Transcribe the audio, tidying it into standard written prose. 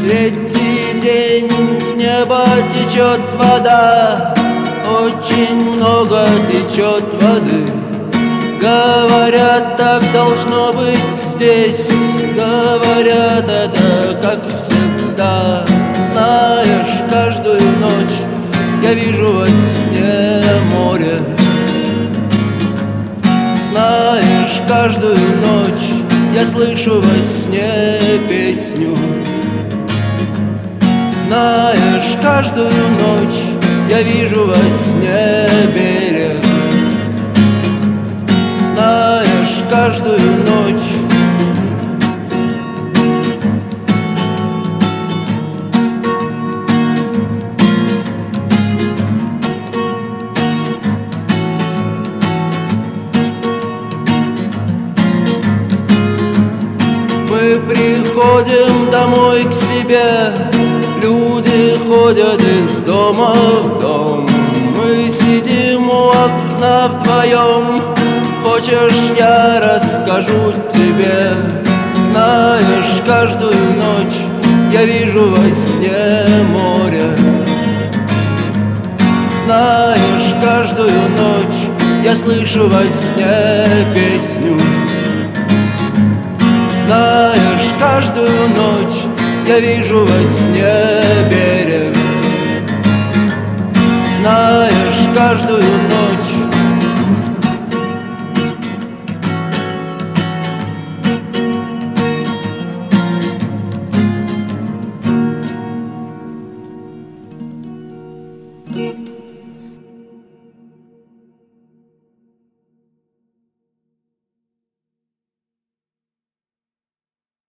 Третий день с неба течет вода, очень много течет воды. Говорят, так должно быть здесь, говорят, это как всегда. Знаешь, каждую ночь я вижу во сне море. Знаешь, каждую ночь я слышу во сне песню. Знаешь, каждую ночь я вижу во сне берег. Знаешь, каждую ночь мы приходим домой к себе. Люди ходят из дома в дом. Мы сидим у окна вдвоем. Хочешь, я расскажу тебе? Знаешь, каждую ночь я вижу во сне море. Знаешь, каждую ночь я слышу во сне песню. Знаешь, каждую ночь я вижу во сне берег. Знаешь, каждую ночь